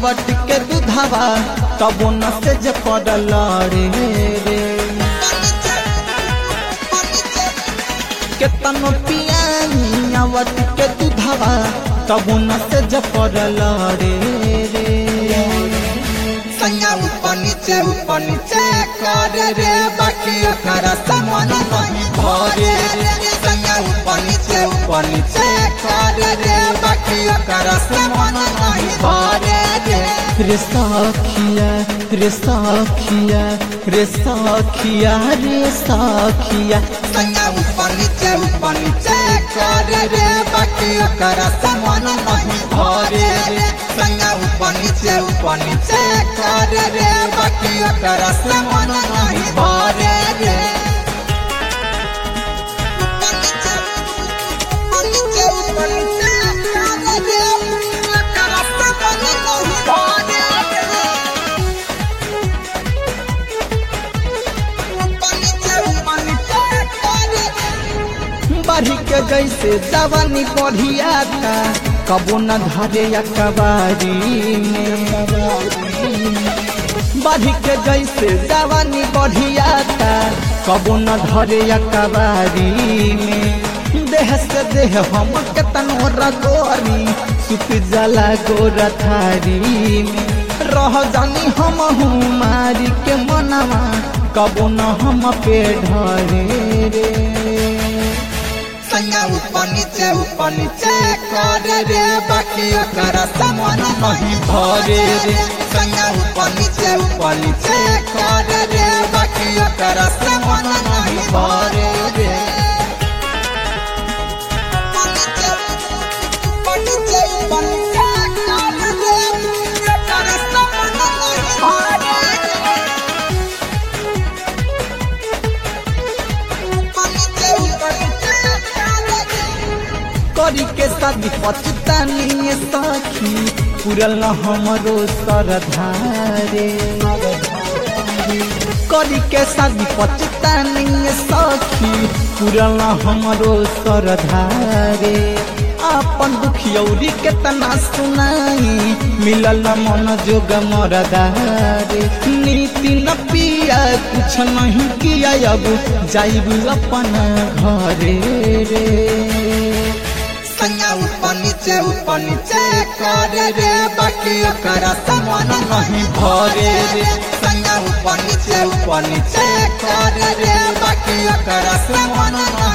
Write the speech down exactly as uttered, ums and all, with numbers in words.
मिलावट के दूधवा तब न से जे पर लड़े रे केतनो पिया मिलावट के दूधवा तब न से जे पर लड़े रे संगा ऊपर नीचे ऊपर नीचे करे रे बाकी ओकरा समान नहीं भरे रे संगा ऊपर नीचे ऊपर नीचे करे रे बाकी ओकरा समान नहीं भरे रे रे सखिया रे सखिया रे सखिया रे सखिया संगा ऊपर नीचे ऊपर नीचे करे रे बाकी ओकरा समान नहीं भरे रे संगा ऊपर नीचे ऊपर नीचे करे रे बाकी ओकरा समान नहीं भरे रे बढ़ी के जैसे जवानी बढ़ियाता कबो न धरे या कबारी में बढ़ी के जैसे जवानी बढ़ियाता कबो न धरे या कबारी में देह से देह हम केतनो रगोरी सुत जला गोरा थारी में रह जानी हम हूँ मारी के मनवा कबो न हम पे ढरे रे संगा ऊपर नीचे ऊपर नीचे करे रे बाकी ओकरा समान नहीं भरे रे संगा ऊपर नीचे ऊपर नीचे करे रे बाकी ओकरा समान नहीं भरे रे करी के शादी पचतानी सखी पूरल न हमरो सरधारे करी के शादी पचतानी सखी पूरल न हमरो सरधारे अपन दुखियौरी केतना सुनाई मिलल न मन जोग मरदारे नीति न पिया कुछ नहीं किया अब जाइब अपन घरे रे संगा ऊपर नीचे ऊपर नीचे करे रे बाकी ओकरा समान नहीं भरे रे संगा ऊपर नीचे ऊपर नीचे करे रे बाकी ओकरा समान नहीं